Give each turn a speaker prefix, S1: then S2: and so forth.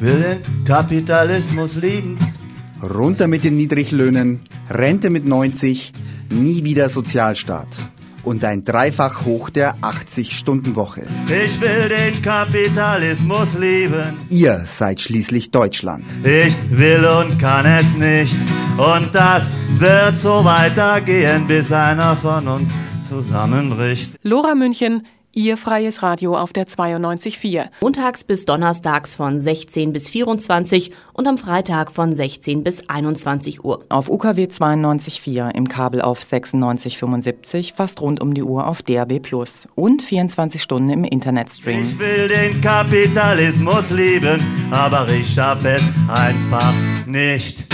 S1: will den Kapitalismus lieben.
S2: Runter mit den Niedriglöhnen, Rente mit 90, nie wieder Sozialstaat. Und ein Dreifach hoch der 80-Stunden-Woche.
S1: Ich will den Kapitalismus lieben.
S2: Ihr seid schließlich Deutschland.
S1: Ich will und kann es nicht. Und das wird so weitergehen, bis einer von uns zusammenbricht.
S3: Lora München, Ihr freies Radio auf der 92.4.
S4: Montags bis donnerstags von 16 bis 24 und am Freitag von 16 bis 21 Uhr.
S3: Auf UKW 92.4, im Kabel auf 96.75, fast rund um die Uhr auf DAB+. Und 24 Stunden im Internetstream.
S1: Ich will den Kapitalismus lieben, aber ich schaffe es einfach nicht.